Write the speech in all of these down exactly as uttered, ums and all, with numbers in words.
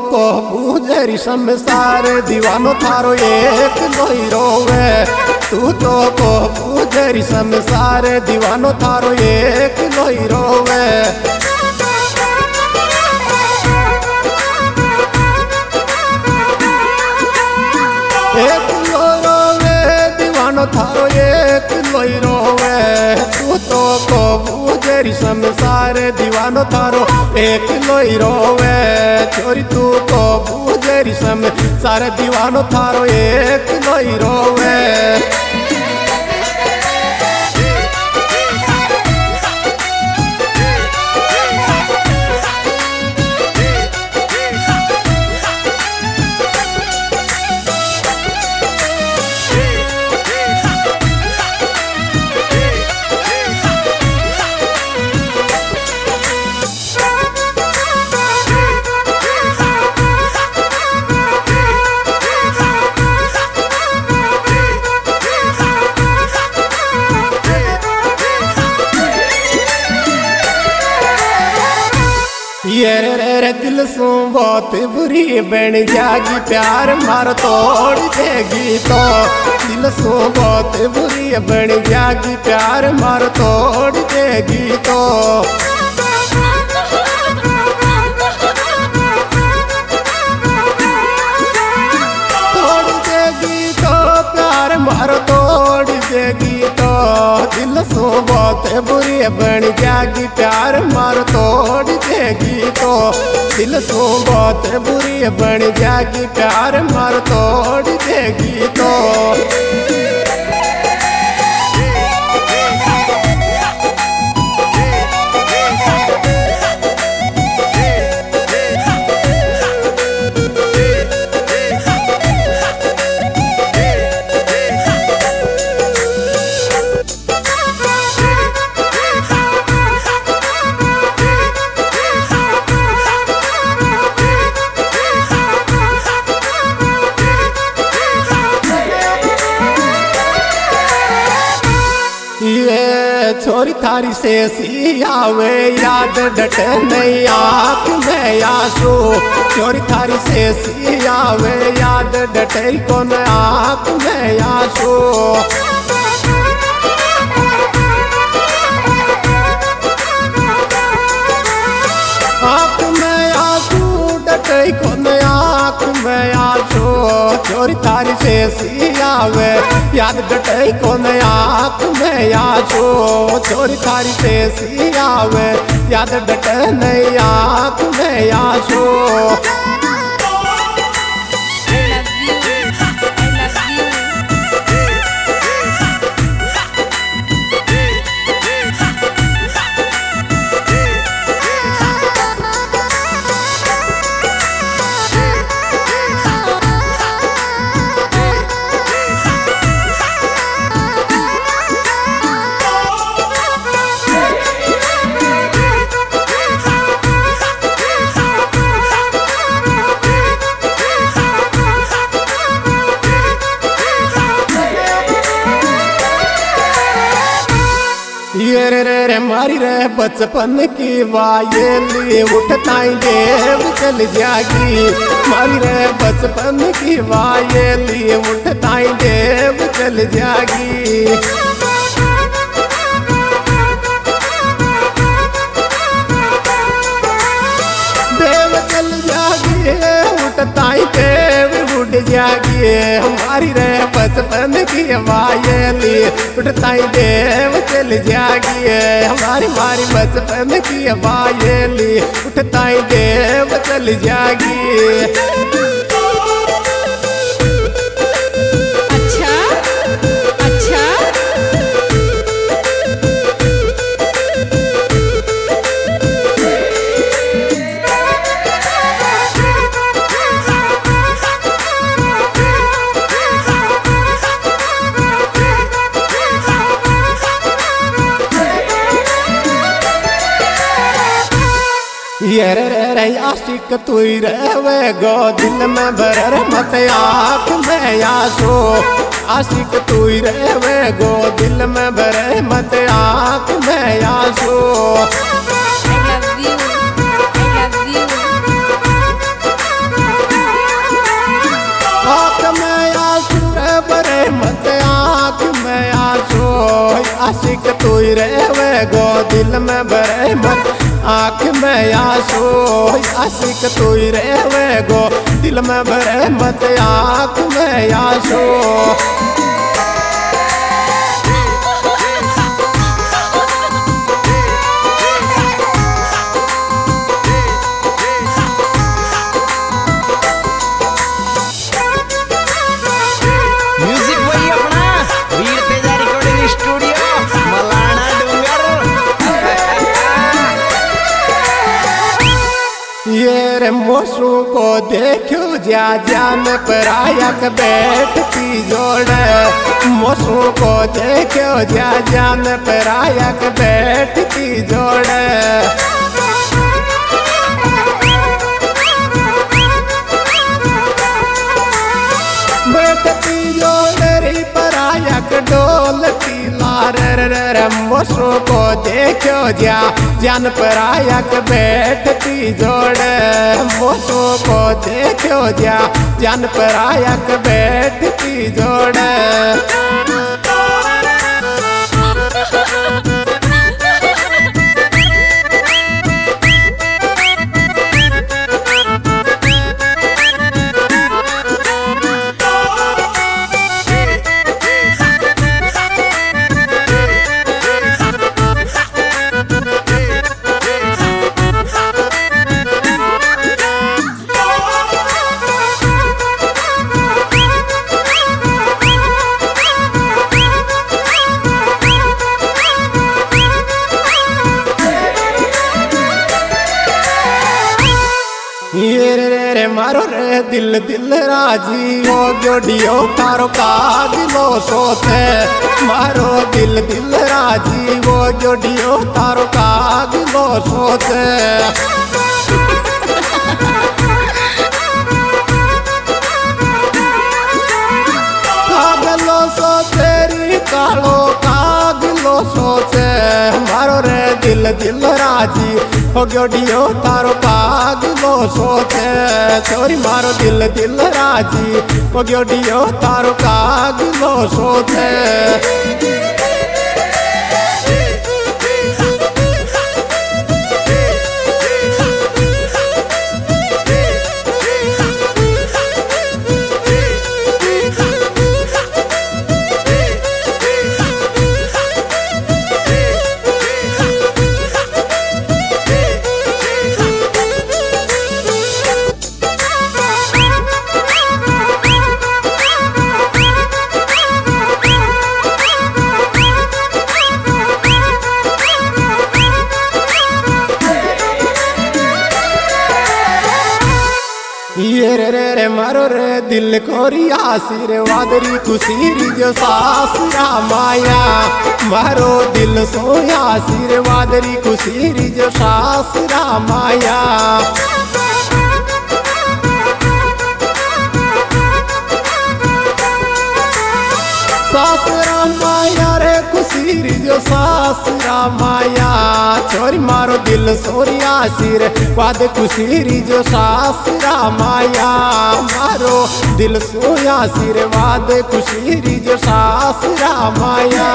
को बुझरी संसार दीवानो थारो एक लोई रोवे। तू तो को बुझरी संसार दीवानो थारो एक लोई रोवे। एक लोई रोवे दीवानो थारो एक लोई रोवे। तू तो को बुझरी संसार दीवानो थारो एक लोई रोवे। छोरी तू को बुझरी संसार दीवानो थारो एक लोई रोवे। ये रे रे रे दिल सू बहुत बुरी बन जागी प्यार मार तोड़ देगी तो। दिल सू बहुत बुरी बन जागी प्यार मार तोड़ देगी तो। तोड़ देगी तो प्यार मार तोड़ देगी तो। दिल सू बहुत बुरी बन जागी प्यार मार तोड़ देगी तो। दिल सू बहुत बुरी बन जागी प्यार मार तोड़ देगी तो। छोरी थारी से सी आवे याद डटे नहीं आँख में आंसू। छोरी थारी से सी आवे याद डटे कौन आँख में आंसू। आँख में आंसू डटे कौन आँख में आंसू। छोरी थारी से सी आवे याद डटे कौन आँख में आंसू। छोरी थारी से सी आवे याद डटे नहीं आँख में आंसू। ये रे रे रे मारी रे बचपन की वायली उठताई देव चल जागी। मारी रे बचपन की वायली उठताई देव चल जागी। देव चल जागी उठताई देव उठ जागी। हमारी रे बचपन की वायली उठताई देव चल जागी। हमारी मारी बचपन की वायली उठताई देव चल जागी। ये रे रे रे आशिक तू ही रहवे गो दिल में भर मत आँख में आंसू। आशिक तू ही रहवे गो दिल में भर मत आँख में आंसू। रहवे गो दिल में भरे मत आँख में आंसू आशिक तू ही रहवे गो दिल में भरे मत आँख में आंसू। ये रे मोसू को देखो जा जान परायक बैठती जोड़े मोसू को देखो जा जान परायक बैठती जोड़े बैठती जोड़े री परायक डोलती लार रे मोसू को देखो जा जान परायक बैठती जोड़े मोसू को देखो जा जान परायक बैठती जोड़े। ये रे रे मारो रे दिल दिल राजी हो जोड़ियो तारो कागलो सोते मारो दिल दिल राजी वो जोड़ियो तारो कागलो सोते कागलो सोते री कालो कागलो सोते मारो रे दिल दिल राजी हो जोड़ियो तारो कागलो सोचे छोरी मारो दिल दिल राजी हो जोड़ियो तारो कागलो सोचे। ये रे रे रे मारो रे दिल कोरी आशीर्वाद री खुशी जो सासरा माया मारो दिल सोया आशीर्वाद री खुशी जो सासरा माया सासरा माया रे खुशी जो सासरा माया छोरी मारो दिल सोरी आशीर्वाद खुशी जो सासरा माया मारो दिल सोया आशीर्वाद खुशी जो सासरा माया।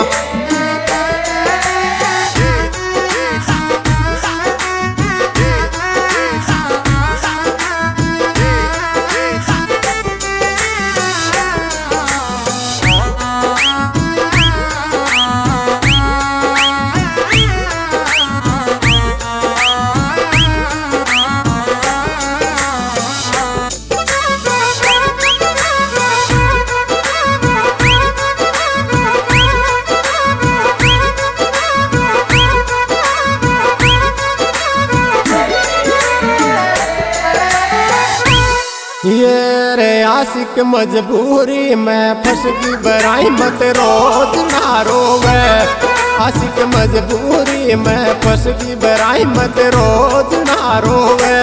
ये रे आशिक मजबूरी में फंस गई बराई मत रोज ना रोवे आशिक मजबूरी में फंस गई बराई मत रोज ना रोवे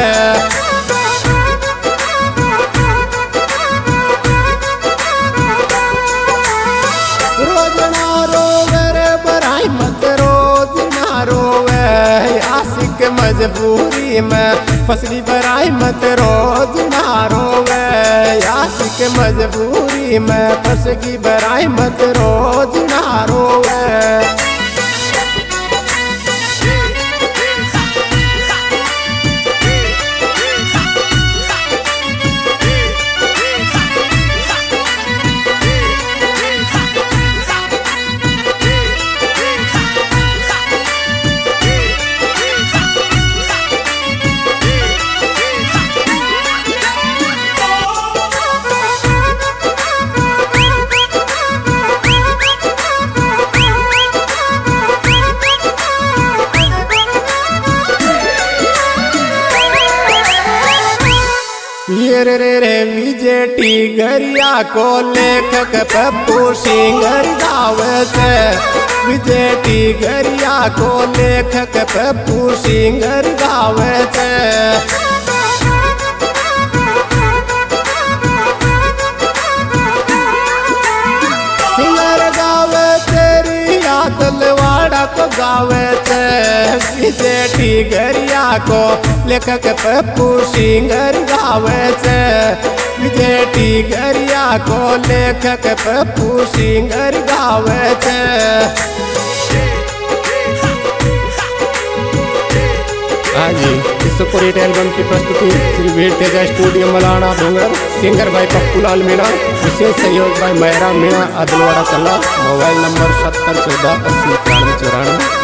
रोज ना रोवे रे बराई मत रोज ना रोवे आशिक मजबूरी में फसली बराई मत रोज ना रोवे आशिक मजबूरी में फसगी बराई मत रोज ना रोवे। रे रे विजय टिगरिया को लेखक पप्पू सिंगर गावे से। विजय टिगरिया को लेखक पप्पू सिंगर गावे से। सिंगर गावे तेरी तलवाड़ा को गावे से। विजय टिगरिया को लेखक पप्पू सिंगर गावे से। विजय टिगरिया को लेखक पप्पू सिंगर गावे से। हाँ जी, इस सुपरहिट एल्बम की प्रस्तुति श्री वीर तेजा स्टूडियो मलाना डोंगर। सिंगर भाई पप्पू लाल मीणा, विशेष सहयोग भाई मेहरा मीणा अदलवाड़ा कला। मोबाइल नंबर सत्तर चौदह अस्सी तिरानवे चौरानवे।